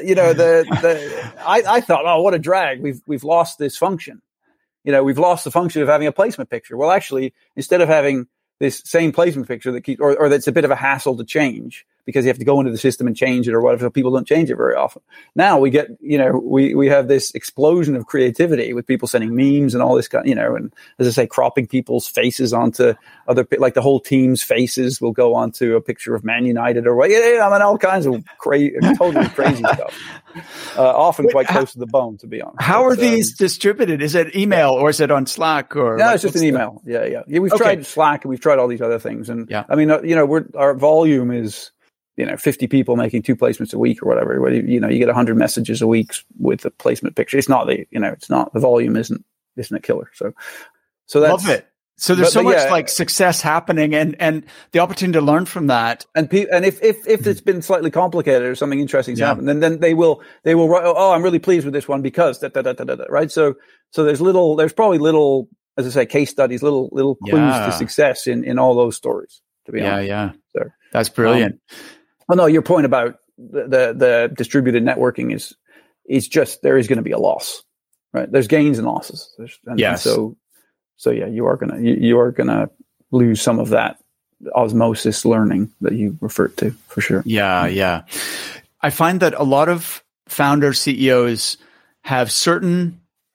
I thought, oh, what a drag. We've lost this function. We've lost the function of having a placement picture. Well, actually, instead of having this same placement picture that keeps, or that's a bit of a hassle to change because you have to go into the system and change it or whatever. So people don't change it very often. Now we get, we have this explosion of creativity with people sending memes and all this kind, and as I say, cropping people's faces onto like the whole team's faces will go onto a picture of Man United or what, all kinds of totally crazy stuff. Often quite close to the bone, to be honest. How are these distributed? Is it email or is it on Slack or? No, it's just an email. Yeah. We've tried Slack and we've tried all these other things. And I mean, our volume is, 50 people making 2 placements a week or whatever. You get 100 messages a week with a placement picture. It's not the volume isn't a killer. So that's. Love it. So there's so much like success happening and the opportunity to learn from that. And if it's been slightly complicated or something interesting's happened, then they will write, oh, I'm really pleased with this one because right. So there's probably little, as I say, case studies, little clues to success in all those stories, to be honest. Yeah. So that's brilliant. Well, no, your point about the distributed networking is just, there is going to be a loss, right? There's gains and losses. Yes. So yeah, you are gonna lose some of that osmosis learning that you referred to for sure. Yeah. I find that a lot of founders, CEOs have certain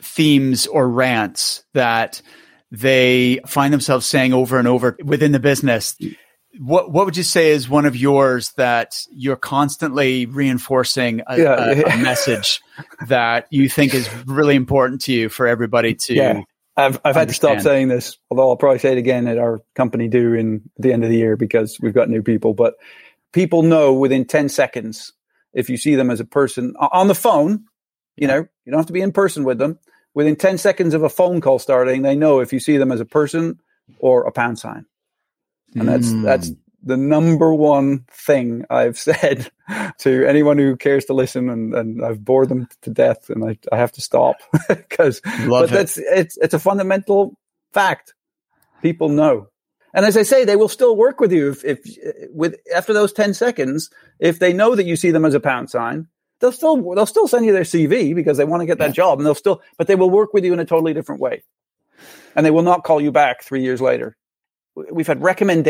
themes or rants that they find themselves saying over and over within the business? What would you say is one of yours that you're constantly reinforcing a message that you think is really important to you for everybody to? Yeah. I've had to stop saying this, although I'll probably say it again at our company do in the end of the year because we've got new people. But people know within 10 seconds if you see them as a person on the phone. You know, you don't have to be in person with them. Within 10 seconds of a phone call starting, they know if you see them as a person or a pound sign. And that's the number one thing I've said to anyone who cares to listen, and I've bored them to death, and I have to stop because it's a fundamental fact. People know, and as I say, they will still work with you if after those 10 seconds, if they know that you see them as a pound sign, they'll still send you their CV because they want to get that job, and but they will work with you in a totally different way, and they will not call you back 3 years later. We've had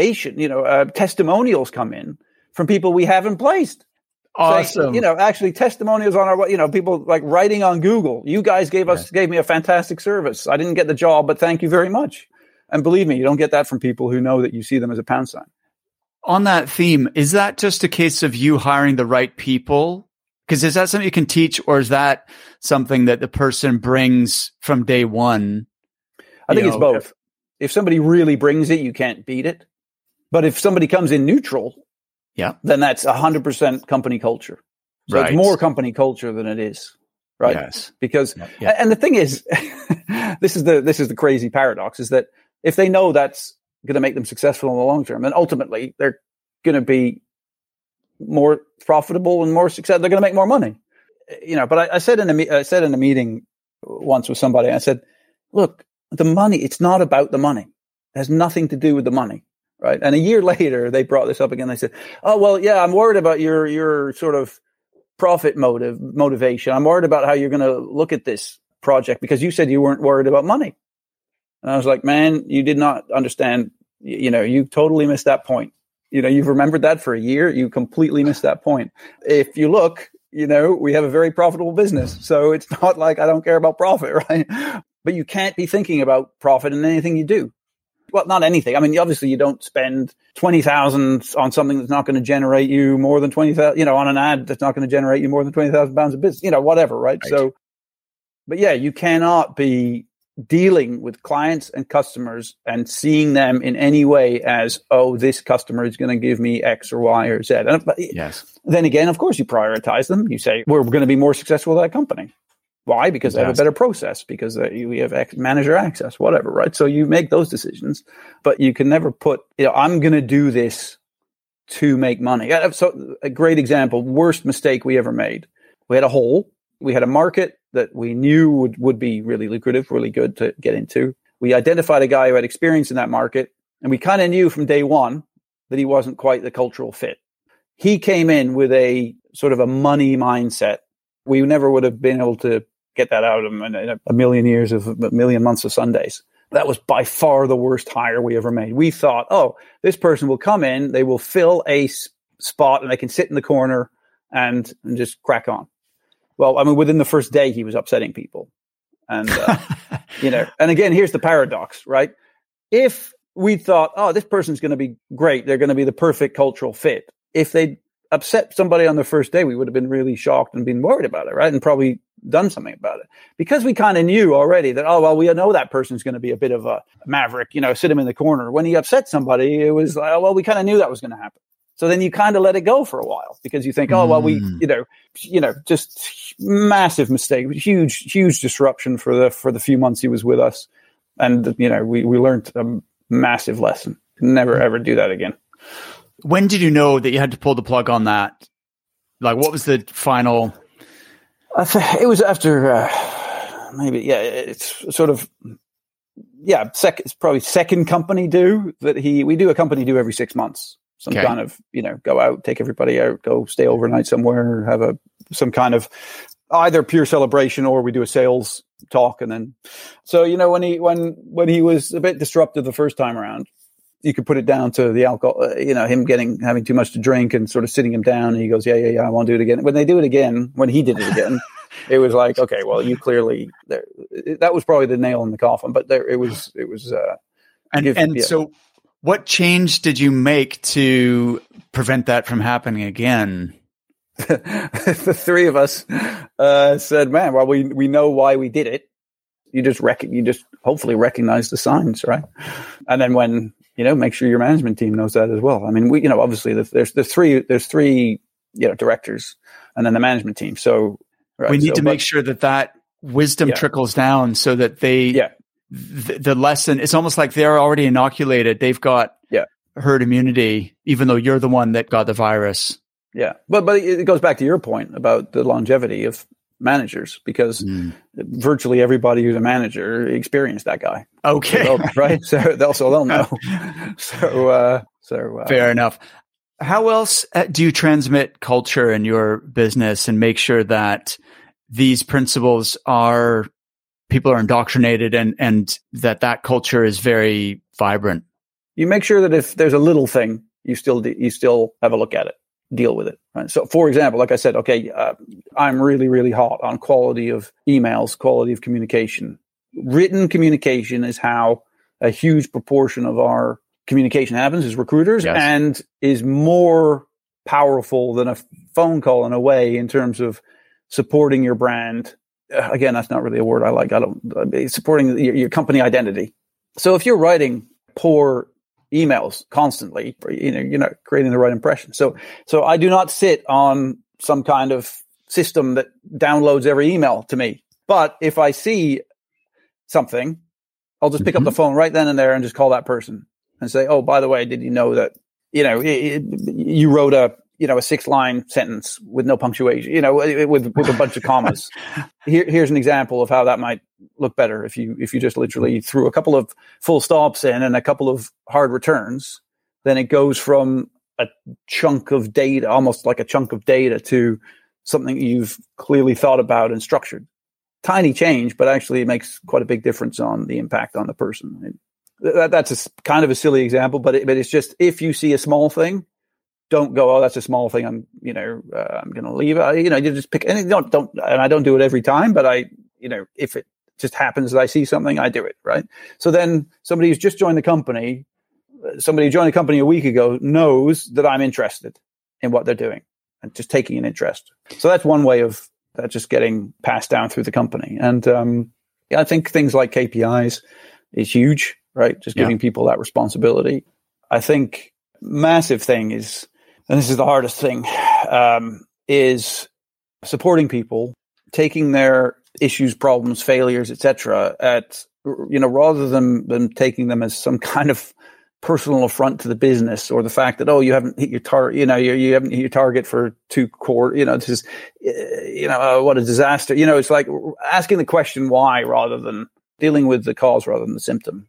testimonials come in from people we haven't placed. Awesome. Saying, actually testimonials on our, people like writing on Google. You guys gave me a fantastic service. I didn't get the job, but thank you very much. And believe me, you don't get that from people who know that you see them as a pound sign. On that theme, is that just a case of you hiring the right people? Because is that something you can teach, or is that something that the person brings from day one? I think it's both. If somebody really brings it, you can't beat it. But if somebody comes in neutral, then that's 100% company culture. So it's more company culture than it is, right? Yes. Because, and the thing is, this is the crazy paradox, is that if they know that's going to make them successful in the long term, then ultimately they're going to be more profitable and more successful. They're going to make more money, But I said in a meeting once with somebody, I said, look, the money, it's not about the money. It has nothing to do with the money, right? And a year later, they brought this up again. They said, oh, well, yeah, I'm worried about your sort of profit motivation. I'm worried about how you're going to look at this project because you said you weren't worried about money. And I was like, man, you did not understand. You totally missed that point. You've remembered that for a year. You completely missed that point. If you look, we have a very profitable business. So it's not like I don't care about profit, right? But you can't be thinking about profit in anything you do. Well, not anything. I mean, obviously you don't spend $20,000 on something that's not going to generate you more than $20,000, on an ad that's not going to generate you more than £20,000 of business, whatever, right? So, but yeah, you cannot be dealing with clients and customers and seeing them in any way as, oh, this customer is going to give me X or Y or Z. And, then again, of course, you prioritize them. You say, we're going to be more successful with that company. Why? Because they have a better process, because we have manager access, whatever, right? So you make those decisions, but you can never put, I'm going to do this to make money. So a great example, worst mistake we ever made. We had a hole. We had a market that we knew would be really lucrative, really good to get into. We identified a guy who had experience in that market, and we kind of knew from day one that he wasn't quite the cultural fit. He came in with a sort of a money mindset. We never would have been able to get that out of him in a million years of a million months of Sundays. That was by far the worst hire we ever made. We thought, oh, this person will come in, they will fill a spot, and they can sit in the corner and just crack on. Well, I mean, within the first day, he was upsetting people. And, and again, here's the paradox, right? If we thought, oh, this person's going to be great, they're going to be the perfect cultural fit. If they upset somebody on the first day, we would have been really shocked and been worried about it, right? And probably done something about it. Because we kind of knew already that, oh, well, we know that person's going to be a bit of a maverick, sit him in the corner. When he upset somebody, it was like, oh, well, we kind of knew that was going to happen. So then you kind of let it go for a while because you think, oh, well, we, just massive mistake, huge disruption for the few months he was with us. And, we learned a massive lesson. Never, ever do that again. When did you know that you had to pull the plug on that? Like, what was the final? It was after it's sort of, it's probably second company due that we do a company due every 6 months. Some kind of, go out, take everybody out, go stay overnight somewhere, have some kind of either pure celebration, or we do a sales talk. And then, so, when he was a bit disruptive the first time around, you could put it down to the alcohol, him having too much to drink and sort of sitting him down. And he goes, yeah, I won't do it again. When he did it again, it was like, okay, well, you clearly that was probably the nail in the coffin. But it was. So, what change did you make to prevent that from happening again? The three of us said, "Man, well, we know why we did it. You just hopefully recognize the signs, right? And then when make sure your management team knows that as well. I mean, we obviously there's three directors, and then the management team. So we need to make sure that wisdom trickles down, so that they the lesson. It's almost like they're already inoculated. They've got herd immunity, even though you're the one that got the virus. Yeah, but it goes back to your point about the longevity of managers, because virtually everybody who's a manager experienced that guy. Okay, right? So they'll know. So fair enough. How else do you transmit culture in your business and make sure that these principles people are indoctrinated and that culture is very vibrant? You make sure that if there's a little thing, you still have a look at it, deal with it. Right? So, for example, like I said, okay, I'm really, really hot on quality of emails, quality of communication. Written communication is how a huge proportion of our communication happens as recruiters, and is more powerful than a phone call in a way in terms of supporting your brand. Again, that's not really a word I like. Supporting your company identity. So if you're writing poor emails constantly, you're not creating the right impression. So I do not sit on some kind of system that downloads every email to me. But if I see something, I'll just pick up the phone right then and there and just call that person and say, "Oh, by the way, did you know that you wrote a 6-line sentence with no punctuation, with a bunch of commas. Here's an example of how that might look better if you just literally threw a couple of full stops in and a couple of hard returns. Then it goes from a chunk of data, almost like a chunk of data, to something you've clearly thought about and structured. Tiny change, but actually it makes quite a big difference on the impact on the person. That's kind of a silly example, but it's just, if you see a small thing, don't go, "Oh, that's a small thing. I'm going to leave it." You just pick, and don't, and I don't do it every time, but if it just happens that I see something, I do it, right? So then somebody who's just joined the company, somebody who joined the company a week ago, knows that I'm interested in what they're doing and just taking an interest. So that's one way of that just getting passed down through the company. And I think things like KPIs is huge, right? Just giving people that responsibility. I think massive thing is, and this is the hardest thing, is supporting people, taking their issues, problems, failures, etc., rather than taking them as some kind of personal affront to the business, or the fact that, "Oh, you haven't hit your target, you haven't hit your target for 2 quarters, this is, what a disaster." It's like asking the question why, rather than dealing with the cause rather than the symptom.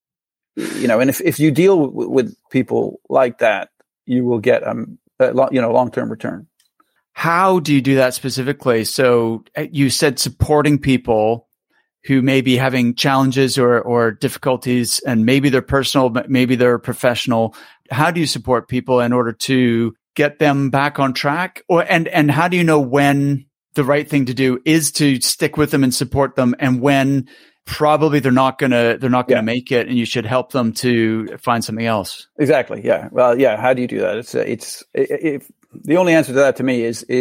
And if you deal with people like that, you will get long-term return. How do you do that specifically? So you said supporting people who may be having challenges or difficulties, and maybe they're personal, but maybe they're professional. How do you support people in order to get them back on track? And how do you know when the right thing to do is to stick with them and support them, and when probably they're not gonna make it, and you should help them to find something else? Exactly. Yeah. Well, yeah. How do you do that? It's the only answer to that to me is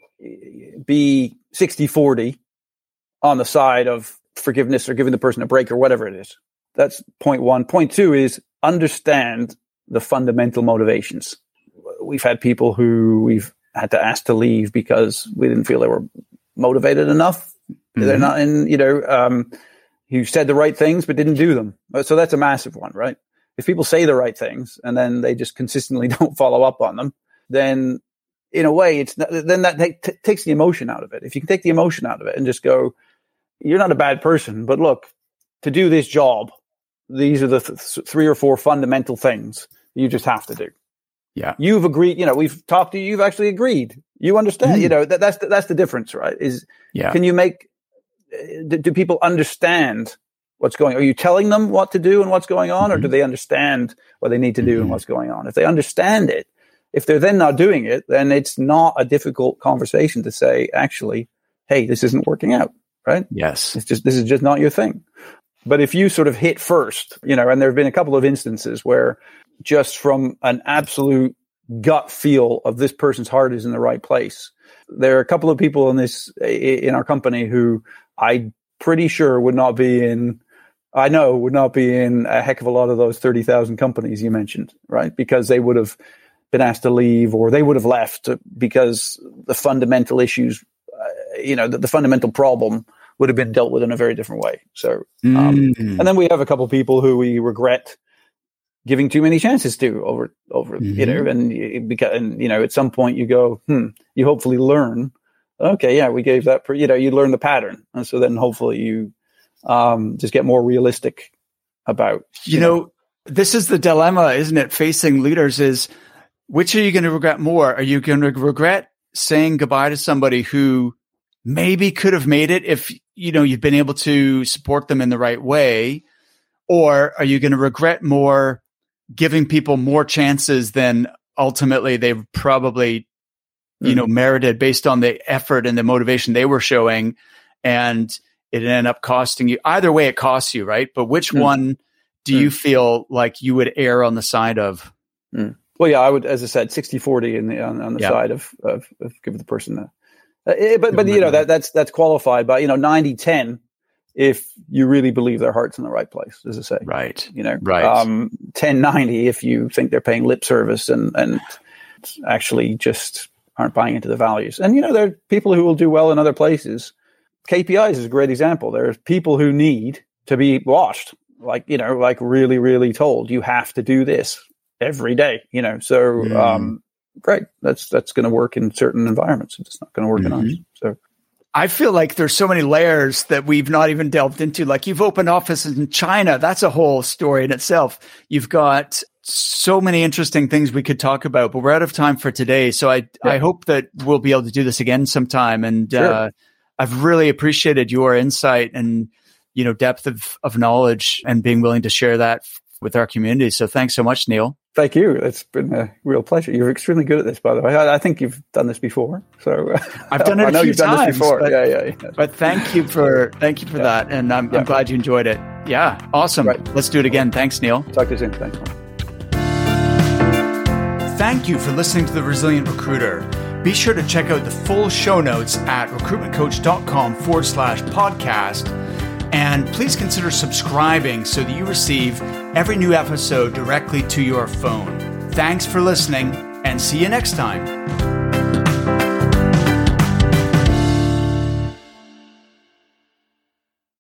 be 60-40 on the side of forgiveness or giving the person a break or whatever it is. That's point one. Point two is understand the fundamental motivations. We've had people who we've had to ask to leave because we didn't feel they were motivated enough. Mm-hmm. They're not in, who said the right things but didn't do them. So that's a massive one, right? If people say the right things and then they just consistently don't follow up on them, then in a way then that takes the emotion out of it. If you can take the emotion out of it and just go, "You're not a bad person, but look, to do this job, these are the 3 or 4 fundamental things you just have to do." Yeah. You've agreed, we've talked to you, you've actually agreed. You understand, that's the difference, right? Can you make, do people understand what's going on? Are you telling them what to do and what's going on, or do they understand what they need to do and what's going on? If they understand it, if they're then not doing it, then it's not a difficult conversation to say, "Actually, hey, this isn't working out, right? Yes. This is just not your thing. But if you sort of hit first, and there have been a couple of instances where just from an absolute gut feel of this person's heart is in the right place, there are a couple of people in our company who I'm pretty sure would not be in a heck of a lot of those 30,000 companies you mentioned, right? Because they would have been asked to leave, or they would have left because the fundamental issues, the fundamental problem would have been dealt with in a very different way. So, and then we have a couple of people who we regret giving too many chances to over, and at some point you go, you hopefully learn, okay, yeah, we gave that, you learn the pattern. And so then hopefully you, just get more realistic about, this is the dilemma, isn't it? Facing leaders is, which are you going to regret more? Are you going to regret saying goodbye to somebody who maybe could have made it if, you've been able to support them in the right way? Or are you going to regret more giving people more chances than ultimately they probably, merited based on the effort and the motivation they were showing, and it ended up costing you? Either way, it costs you, right? But which one do you feel like you would err on the side of? Well, yeah, I would, as I said, 60-40 on the side of giving the person that's qualified by 90-10 if you really believe their heart's in the right place, as I say. Right. Right. 10-90 if you think they're paying lip service and actually just aren't buying into the values. And there are people who will do well in other places. KPIs is a great example. There's people who need to be watched, like really, really told, you have to do this every day, so great. That's going to work in certain environments. It's not going to work in ours. So I feel like there's so many layers that we've not even delved into. Like, you've opened offices in China. That's a whole story in itself. You've got so many interesting things we could talk about, but we're out of time for today. So I hope that we'll be able to do this again sometime. And sure. I've really appreciated your insight and, depth of knowledge and being willing to share that with our community. So thanks so much, Neil. Thank you. It's been a real pleasure. You're extremely good at this, by the way. I think you've done this before. So I've done it I know a few you've done times, this before. But, yeah. But thank you for that. And I'm glad you enjoyed it. Yeah. Awesome. Right. Let's do it again. Thanks, Neil. Talk to you soon. Thanks. Thank you for listening to The Resilient Recruiter. Be sure to check out the full show notes at recruitmentcoach.com/podcast. And please consider subscribing so that you receive every new episode directly to your phone. Thanks for listening, and see you next time.